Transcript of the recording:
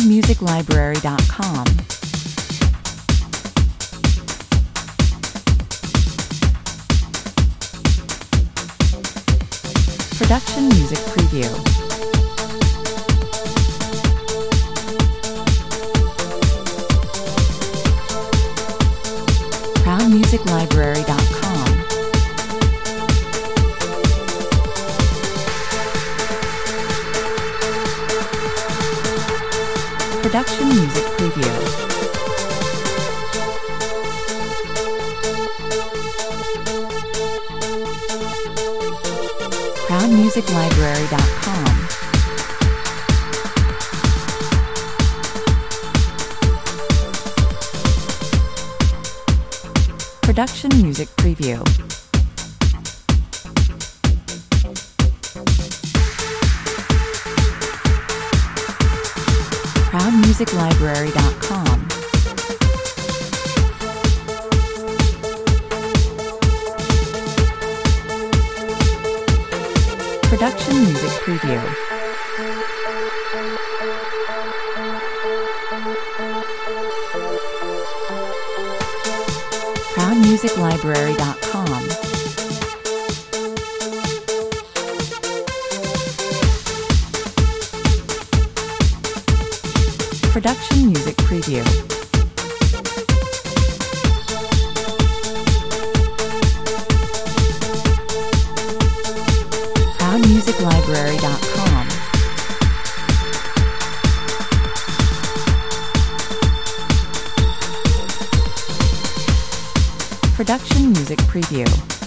ProudMusicLibrary.com. Production Music Preview. ProudMusicLibrary.com. Production Music Preview. ProudMusicLibrary.com. Production Music Preview. ProudMusicLibrary.com. Production Music Preview. ProudMusicLibrary.com. Production Music Preview. ProudMusicLibrary.com. Production Music Preview.